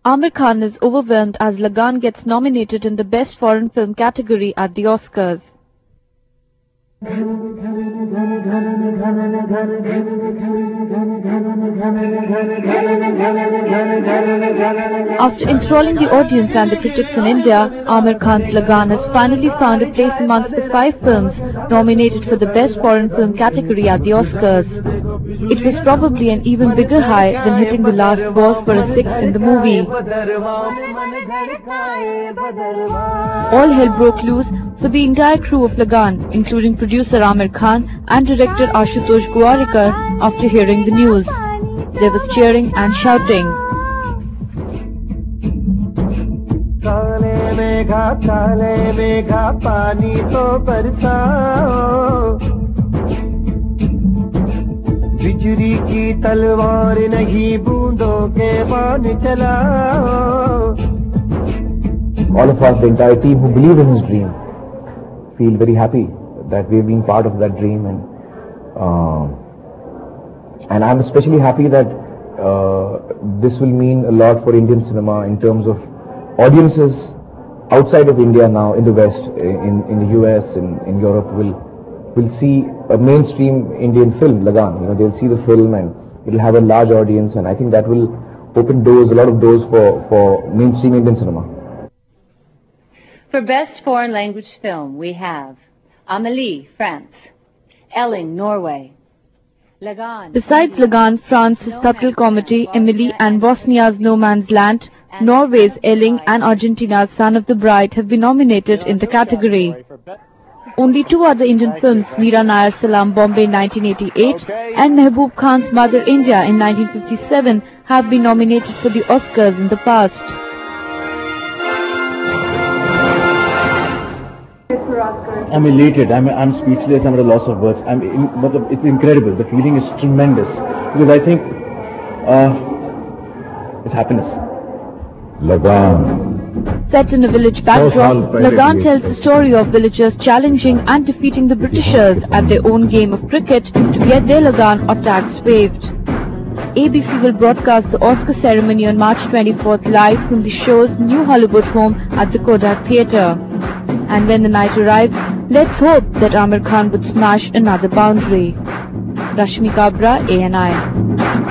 Aamir Khan is overwhelmed as Lagaan gets nominated in the Best Foreign Film category at the Oscars. After enthralling the audience and the critics in India, Aamir Khan's Lagaan has finally found a place amongst the 5 films nominated for the Best Foreign Film category at the Oscars. It was probably an even bigger high than hitting the last ball for a 6 in the movie. All hell broke loose for the entire crew of Lagaan, including producer Aamir Khan and director Ashutosh Gowarikar after hearing the news. There was cheering and shouting. बिजली की तलवार नहीं बूंदों के बाण चलाओ. All of us, the entire team who believe in his dream, feel very happy that we've been part of that dream, and I'm especially happy that this will mean a lot for Indian cinema in terms of audiences outside of India now in the West, in the US, in Europe will see a mainstream Indian film, Lagaan. You know, they'll see the film and it'll have a large audience, and I think that will open doors, a lot of doors for mainstream Indian cinema. For Best Foreign Language Film, we have Amélie, France; Elling, Norway; Lagaan. Besides Lagaan, France's subtle comedy Emily and Bosnia's No Man's Land, Norway's Elling and Argentina's Son of the Bride have been nominated in the category. Only 2 other Indian films, Meera Nair's Salaam Bombay in 1988 and Mehboob Khan's Mother India in 1957, have been nominated for the Oscars in the past. I'm elated. I'm speechless. I'm at a loss of words. It's incredible. The feeling is tremendous because I think it's happiness. Lagaan. Set in a village backdrop, Lagaan tells the story of villagers challenging and defeating the Britishers at their own game of cricket to get their Lagaan or tax waived. ABC will broadcast the Oscar ceremony on March 24th live from the show's new Hollywood home at the Kodak Theatre. And when the night arrives, let's hope that Aamir Khan would smash another boundary. Rashmi Kabra, ANI.